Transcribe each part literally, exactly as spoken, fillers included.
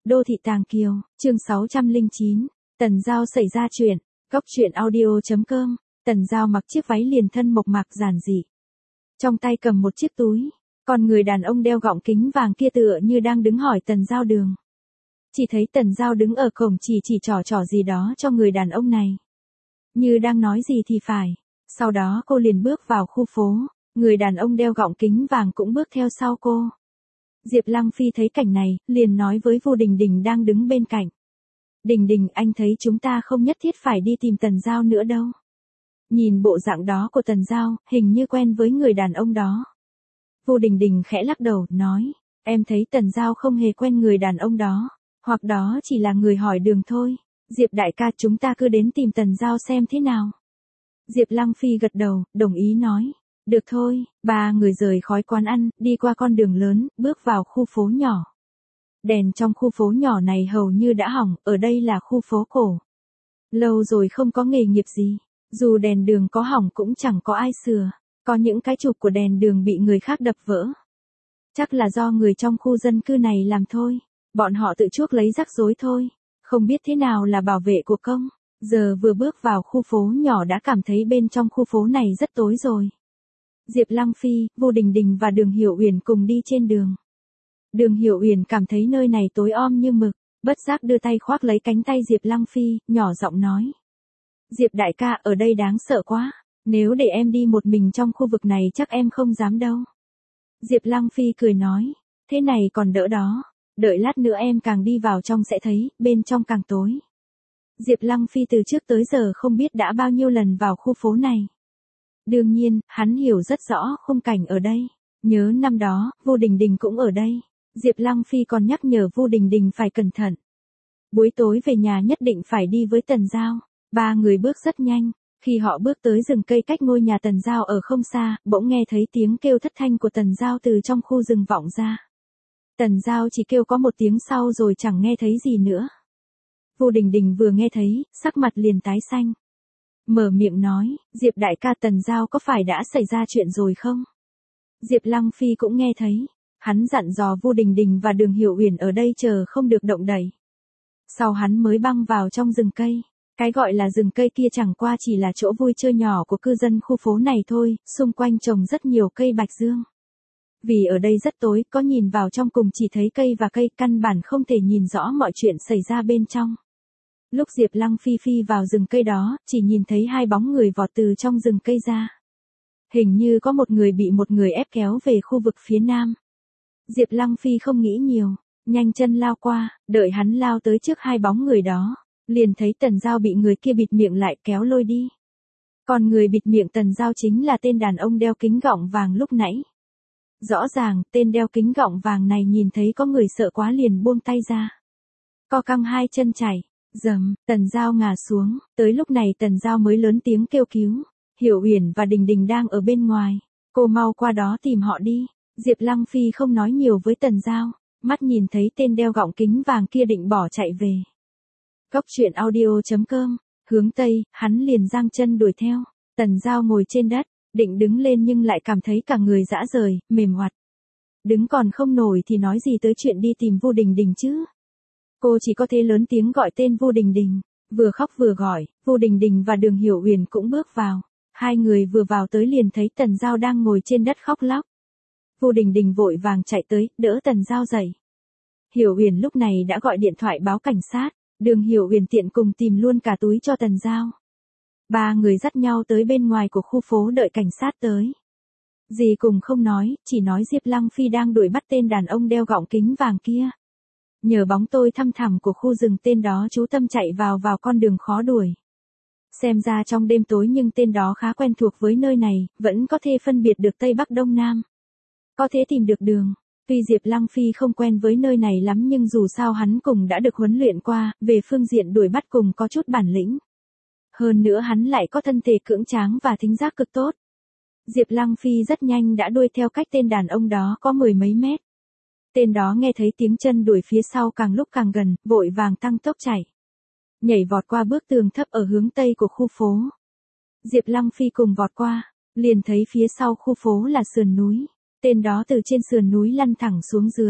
Đô thị Tàng Kiều, chương sáu trăm lẻ chín, Tần Giao xảy ra chuyện, góc truyện audio chấm com, Tần Giao mặc chiếc váy liền thân mộc mạc giản dị. Trong tay cầm một chiếc túi, còn người đàn ông đeo gọng kính vàng kia tựa như đang đứng hỏi Tần Giao đường. Chỉ thấy Tần Giao đứng ở cổng chỉ chỉ trò trò gì đó cho người đàn ông này. Như đang nói gì thì phải, sau đó cô liền bước vào khu phố, người đàn ông đeo gọng kính vàng cũng bước theo sau cô. Diệp Lăng Phi thấy cảnh này, liền nói với Vu Đình Đình đang đứng bên cạnh. Đình Đình, anh thấy chúng ta không nhất thiết phải đi tìm Tần Giao nữa đâu. Nhìn bộ dạng đó của Tần Giao, hình như quen với người đàn ông đó. Vu Đình Đình khẽ lắc đầu, nói, em thấy Tần Giao không hề quen người đàn ông đó, hoặc đó chỉ là người hỏi đường thôi. Diệp đại ca, chúng ta cứ đến tìm Tần Giao xem thế nào. Diệp Lăng Phi gật đầu, đồng ý nói. Được thôi, ba người rời khỏi quán ăn, đi qua con đường lớn, bước vào khu phố nhỏ. Đèn trong khu phố nhỏ này hầu như đã hỏng, ở đây là khu phố cổ. Lâu rồi không có nghề nghiệp gì, dù đèn đường có hỏng cũng chẳng có ai sửa, có những cái chụp của đèn đường bị người khác đập vỡ. Chắc là do người trong khu dân cư này làm thôi, bọn họ tự chuốc lấy rắc rối thôi, không biết thế nào là bảo vệ của công. Giờ vừa bước vào khu phố nhỏ đã cảm thấy bên trong khu phố này rất tối rồi. Diệp Lăng Phi, Vu Đình Đình và Đường Hiểu Uyển cùng đi trên đường. Đường Hiểu Uyển cảm thấy nơi này tối om như mực, bất giác đưa tay khoác lấy cánh tay Diệp Lăng Phi, nhỏ giọng nói. Diệp đại ca, ở đây đáng sợ quá, nếu để em đi một mình trong khu vực này chắc em không dám đâu. Diệp Lăng Phi cười nói, thế này còn đỡ đó, đợi lát nữa em càng đi vào trong sẽ thấy, bên trong càng tối. Diệp Lăng Phi từ trước tới giờ không biết đã bao nhiêu lần vào khu phố này. Đương nhiên, hắn hiểu rất rõ khung cảnh ở đây. Nhớ năm đó, Vu Đình Đình cũng ở đây. Diệp Lăng Phi còn nhắc nhở Vu Đình Đình phải cẩn thận. Buổi tối về nhà nhất định phải đi với Tần Giao. Ba người bước rất nhanh. Khi họ bước tới rừng cây cách ngôi nhà Tần Giao ở không xa, bỗng nghe thấy tiếng kêu thất thanh của Tần Giao từ trong khu rừng vọng ra. Tần Giao chỉ kêu có một tiếng sau rồi chẳng nghe thấy gì nữa. Vu Đình Đình vừa nghe thấy, sắc mặt liền tái xanh. Mở miệng nói, Diệp đại ca, Tần Giao có phải đã xảy ra chuyện rồi không? Diệp Lăng Phi cũng nghe thấy, hắn dặn dò Vu Đình Đình và Đường Hiểu Uyển ở đây chờ không được động đậy. Sau hắn mới băng vào trong rừng cây, cái gọi là rừng cây kia chẳng qua chỉ là chỗ vui chơi nhỏ của cư dân khu phố này thôi, xung quanh trồng rất nhiều cây bạch dương. Vì ở đây rất tối, có nhìn vào trong cùng chỉ thấy cây và cây, căn bản không thể nhìn rõ mọi chuyện xảy ra bên trong. Lúc Diệp Lăng Phi phi vào rừng cây đó, chỉ nhìn thấy hai bóng người vọt từ trong rừng cây ra. Hình như có một người bị một người ép kéo về khu vực phía nam. Diệp Lăng Phi không nghĩ nhiều, nhanh chân lao qua, đợi hắn lao tới trước hai bóng người đó, liền thấy Tần Giao bị người kia bịt miệng lại kéo lôi đi. Còn người bịt miệng Tần Giao chính là tên đàn ông đeo kính gọng vàng lúc nãy. Rõ ràng, tên đeo kính gọng vàng này nhìn thấy có người sợ quá liền buông tay ra. Co căng hai chân chạy. Dầm, Tần Giao ngã xuống, tới lúc này Tần Giao mới lớn tiếng kêu cứu. Hiểu Uyển và Đình Đình đang ở bên ngoài, cô mau qua đó tìm họ đi. Diệp Lăng Phi không nói nhiều với Tần Giao, mắt nhìn thấy tên đeo gọng kính vàng kia định bỏ chạy về. Góc truyện audio chấm com, hướng Tây, hắn liền giang chân đuổi theo. Tần Giao ngồi trên đất, định đứng lên nhưng lại cảm thấy cả người rã rời, mềm oặt. Đứng còn không nổi thì nói gì tới chuyện đi tìm Vu Đình Đình chứ. Cô chỉ có thể lớn tiếng gọi tên Vu Đình Đình, vừa khóc vừa gọi, Vu Đình Đình và Đường Hiểu Uyển cũng bước vào. Hai người vừa vào tới liền thấy Tần Giao đang ngồi trên đất khóc lóc. Vu Đình Đình vội vàng chạy tới, đỡ Tần Giao dậy. Hiểu Uyển lúc này đã gọi điện thoại báo cảnh sát, Đường Hiểu Uyển tiện cùng tìm luôn cả túi cho Tần Giao. Ba người dắt nhau tới bên ngoài của khu phố đợi cảnh sát tới. Gì cùng không nói, chỉ nói Diệp Lăng Phi đang đuổi bắt tên đàn ông đeo gọng kính vàng kia. Nhờ bóng tôi thăm thẳm của khu rừng tên đó chú tâm chạy vào vào con đường khó đuổi. Xem ra trong đêm tối nhưng tên đó khá quen thuộc với nơi này, vẫn có thể phân biệt được Tây Bắc Đông Nam. Có thể tìm được đường. Tuy Diệp Lăng Phi không quen với nơi này lắm nhưng dù sao hắn cùng đã được huấn luyện qua, về phương diện đuổi bắt cùng có chút bản lĩnh. Hơn nữa hắn lại có thân thể cưỡng tráng và thính giác cực tốt. Diệp Lăng Phi rất nhanh đã đuổi theo cách tên đàn ông đó có mười mấy mét. Tên đó nghe thấy tiếng chân đuổi phía sau càng lúc càng gần, vội vàng tăng tốc chạy. Nhảy vọt qua bức tường thấp ở hướng tây của khu phố. Diệp Lăng Phi cùng vọt qua, liền thấy phía sau khu phố là sườn núi. Tên đó từ trên sườn núi lăn thẳng xuống dưới.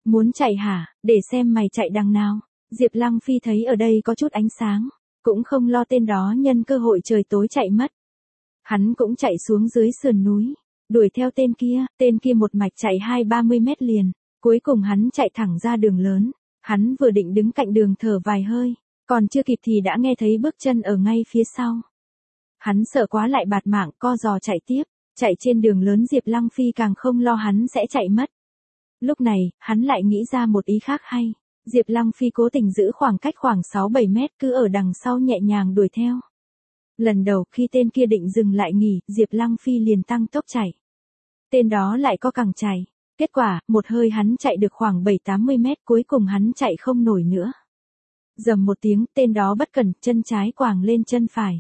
Muốn chạy hả, để xem mày chạy đằng nào. Diệp Lăng Phi thấy ở đây có chút ánh sáng, cũng không lo tên đó nhân cơ hội trời tối chạy mất. Hắn cũng chạy xuống dưới sườn núi, đuổi theo tên kia, tên kia một mạch chạy hai ba mươi mét liền, cuối cùng hắn chạy thẳng ra đường lớn. Hắn vừa định đứng cạnh đường thở vài hơi, còn chưa kịp thì đã nghe thấy bước chân ở ngay phía sau. Hắn sợ quá lại bạt mạng co giò chạy tiếp, chạy trên đường lớn Diệp Lăng Phi càng không lo hắn sẽ chạy mất. Lúc này, hắn lại nghĩ ra một ý khác hay. Diệp Lăng Phi cố tình giữ khoảng cách khoảng sáu bảy mét cứ ở đằng sau nhẹ nhàng đuổi theo. Lần đầu khi tên kia định dừng lại nghỉ, Diệp Lăng Phi liền tăng tốc chạy. Tên đó lại có càng chạy. Kết quả, một hơi hắn chạy được khoảng bảy tám mươi mét cuối cùng hắn chạy không nổi nữa. Dầm một tiếng, tên đó bất cẩn, chân trái quàng lên chân phải.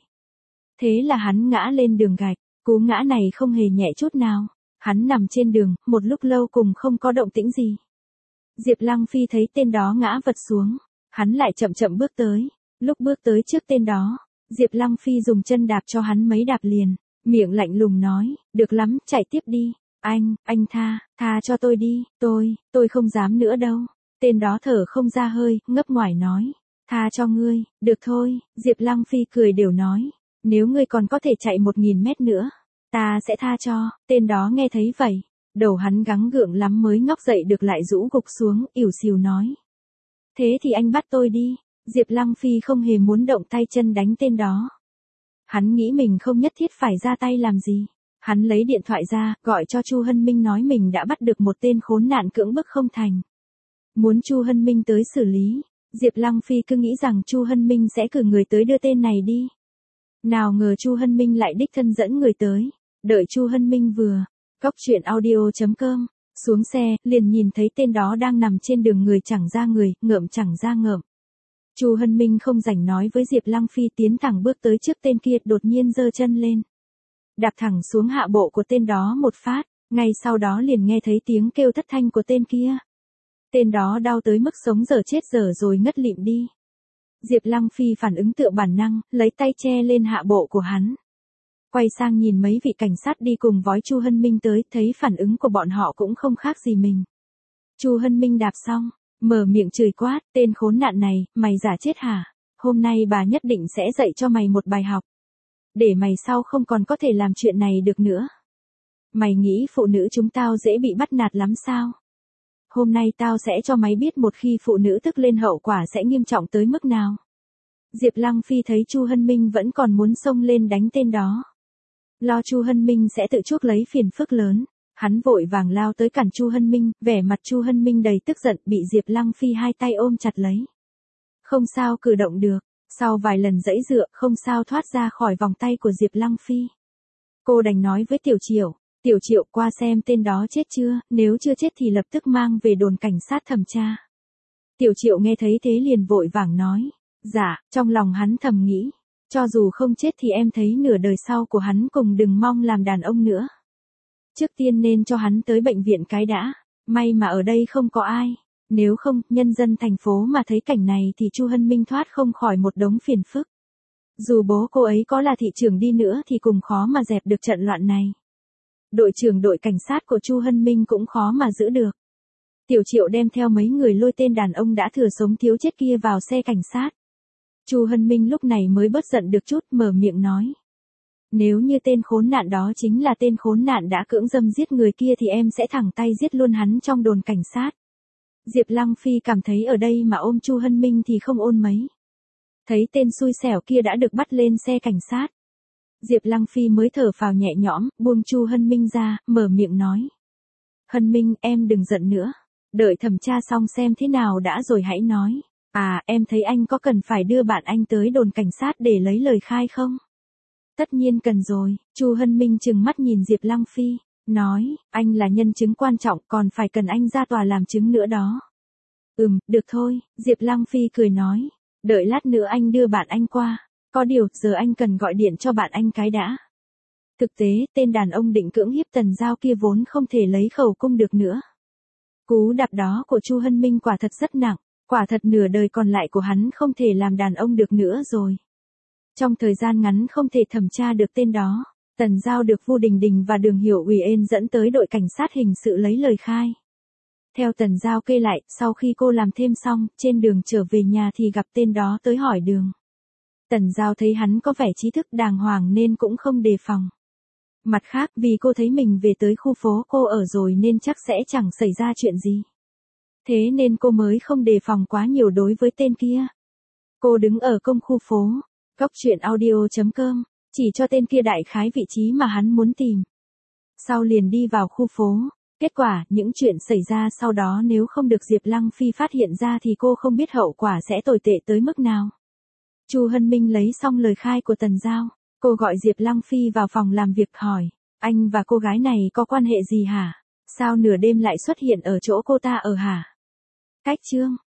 Thế là hắn ngã lên đường gạch, cú ngã này không hề nhẹ chút nào. Hắn nằm trên đường, một lúc lâu cùng không có động tĩnh gì. Diệp Lăng Phi thấy tên đó ngã vật xuống, hắn lại chậm chậm bước tới. Lúc bước tới trước tên đó, Diệp Lăng Phi dùng chân đạp cho hắn mấy đạp liền, miệng lạnh lùng nói, được lắm, chạy tiếp đi. Anh, anh tha, tha cho tôi đi, tôi, tôi không dám nữa đâu. Tên đó thở không ra hơi, ngấp ngoải nói, tha cho ngươi, được thôi. Diệp Lăng Phi cười đều nói, nếu ngươi còn có thể chạy một nghìn mét nữa, ta sẽ tha cho. Tên đó nghe thấy vậy, đầu hắn gắng gượng lắm mới ngóc dậy được lại rũ gục xuống, ỉu xìu nói. Thế thì anh bắt tôi đi. Diệp Lăng Phi không hề muốn động tay chân đánh tên đó. Hắn nghĩ mình không nhất thiết phải ra tay làm gì. Hắn lấy điện thoại ra, gọi cho Chu Hân Minh nói mình đã bắt được một tên khốn nạn cưỡng bức không thành. Muốn Chu Hân Minh tới xử lý. Diệp Lăng Phi cứ nghĩ rằng Chu Hân Minh sẽ cử người tới đưa tên này đi. Nào ngờ Chu Hân Minh lại đích thân dẫn người tới. Đợi Chu Hân Minh vừa cóc truyện audio chấm com xuống xe, liền nhìn thấy tên đó đang nằm trên đường người chẳng ra người, ngợm chẳng ra ngợm. Chu Hân Minh không rảnh nói với Diệp Lăng Phi tiến thẳng bước tới trước tên kia, đột nhiên giơ chân lên. Đạp thẳng xuống hạ bộ của tên đó một phát, ngay sau đó liền nghe thấy tiếng kêu thất thanh của tên kia. Tên đó đau tới mức sống dở chết dở rồi ngất lịm đi. Diệp Lăng Phi phản ứng tựa bản năng, lấy tay che lên hạ bộ của hắn. Quay sang nhìn mấy vị cảnh sát đi cùng vói Chu Hân Minh tới, thấy phản ứng của bọn họ cũng không khác gì mình. Chu Hân Minh đạp xong, mở miệng chửi quát, tên khốn nạn này, mày giả chết hả? Hôm nay bà nhất định sẽ dạy cho mày một bài học. Để mày sau không còn có thể làm chuyện này được nữa. Mày nghĩ phụ nữ chúng tao dễ bị bắt nạt lắm sao? Hôm nay tao sẽ cho mày biết một khi phụ nữ tức lên hậu quả sẽ nghiêm trọng tới mức nào. Diệp Lăng Phi thấy Chu Hân Minh vẫn còn muốn xông lên đánh tên đó. Lo Chu Hân Minh sẽ tự chuốc lấy phiền phức lớn. Hắn vội vàng lao tới cản Chu Hân Minh, vẻ mặt Chu Hân Minh đầy tức giận, bị Diệp Lăng Phi hai tay ôm chặt lấy. Không sao cử động được, sau vài lần giãy giụa, không sao thoát ra khỏi vòng tay của Diệp Lăng Phi. Cô đành nói với Tiểu Triệu, Tiểu Triệu qua xem tên đó chết chưa, nếu chưa chết thì lập tức mang về đồn cảnh sát thẩm tra. Tiểu Triệu nghe thấy thế liền vội vàng nói, dạ, trong lòng hắn thầm nghĩ, cho dù không chết thì em thấy nửa đời sau của hắn cùng đừng mong làm đàn ông nữa. Trước tiên nên cho hắn tới bệnh viện cái đã, may mà ở đây không có ai, nếu không, nhân dân thành phố mà thấy cảnh này thì Chu Hân Minh thoát không khỏi một đống phiền phức. Dù bố cô ấy có là thị trưởng đi nữa thì cùng khó mà dẹp được trận loạn này. Đội trưởng đội cảnh sát của Chu Hân Minh cũng khó mà giữ được. Tiểu Triệu đem theo mấy người lôi tên đàn ông đã thừa sống thiếu chết kia vào xe cảnh sát. Chu Hân Minh lúc này mới bớt giận được chút, mở miệng nói. Nếu như tên khốn nạn đó chính là tên khốn nạn đã cưỡng dâm giết người kia thì em sẽ thẳng tay giết luôn hắn trong đồn cảnh sát. Diệp Lăng Phi cảm thấy ở đây mà ôm Chu Hân Minh thì không ôn mấy. Thấy tên xui xẻo kia đã được bắt lên xe cảnh sát. Diệp Lăng Phi mới thở phào nhẹ nhõm, buông Chu Hân Minh ra, mở miệng nói. Hân Minh, em đừng giận nữa. Đợi thẩm tra xong xem thế nào đã rồi hãy nói. À, em thấy anh có cần phải đưa bạn anh tới đồn cảnh sát để lấy lời khai không? Tất nhiên cần rồi. Chu Hân Minh trừng mắt nhìn Diệp Lăng Phi, nói, anh là nhân chứng quan trọng còn phải cần anh ra tòa làm chứng nữa đó. Ừm, được thôi, Diệp Lăng Phi cười nói, đợi lát nữa anh đưa bạn anh qua, có điều, giờ anh cần gọi điện cho bạn anh cái đã. Thực tế, tên đàn ông định cưỡng hiếp Tần Giao kia vốn không thể lấy khẩu cung được nữa. Cú đạp đó của Chu Hân Minh quả thật rất nặng, quả thật nửa đời còn lại của hắn không thể làm đàn ông được nữa rồi. Trong thời gian ngắn không thể thẩm tra được tên đó, Tần Giao được Vu Đình Đình và Đường Hiểu Uy Ên dẫn tới đội cảnh sát hình sự lấy lời khai. Theo Tần Giao kê lại, sau khi cô làm thêm xong, trên đường trở về nhà thì gặp tên đó tới hỏi đường. Tần Giao thấy hắn có vẻ trí thức đàng hoàng nên cũng không đề phòng. Mặt khác vì cô thấy mình về tới khu phố cô ở rồi nên chắc sẽ chẳng xảy ra chuyện gì. Thế nên cô mới không đề phòng quá nhiều đối với tên kia. Cô đứng ở công khu phố, góc truyện audio chấm com, chỉ cho tên kia đại khái vị trí mà hắn muốn tìm. Sau liền đi vào khu phố. Kết quả, những chuyện xảy ra sau đó nếu không được Diệp Lăng Phi phát hiện ra thì cô không biết hậu quả sẽ tồi tệ tới mức nào. Chu Hân Minh lấy xong lời khai của Tần Giao, cô gọi Diệp Lăng Phi vào phòng làm việc hỏi, anh và cô gái này có quan hệ gì hả? Sao nửa đêm lại xuất hiện ở chỗ cô ta ở hả? Cách chương